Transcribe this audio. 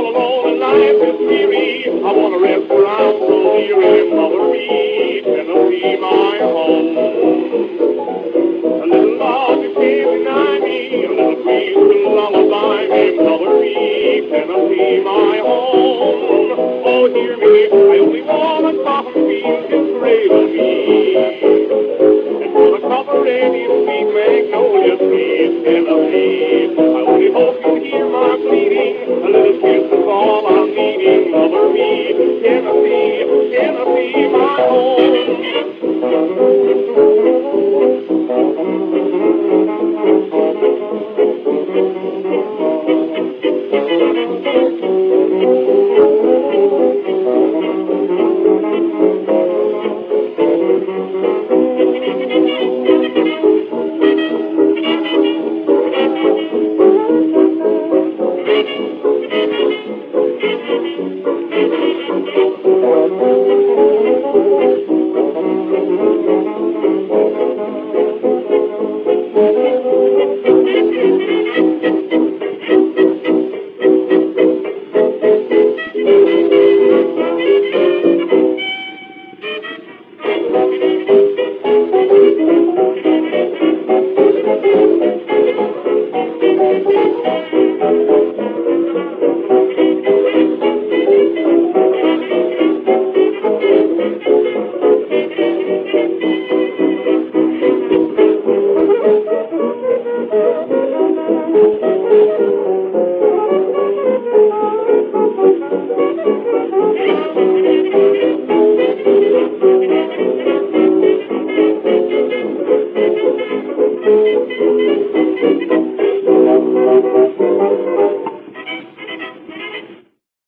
all alone and life is weary. I want to rest where I'm so weary. Mother, me, Tennessee, my home. A little love you can't deny me, a little breeze will lullaby me. Mother, me, Tennessee, my home. Oh, hear me, I only want a soft breeze to cradle me. And for the cover any sweet magnolia trees, Tennessee, I only hope you hear my pleading. A little kiss is all I'm needing. Mother, me, Tennessee, Tennessee, my home.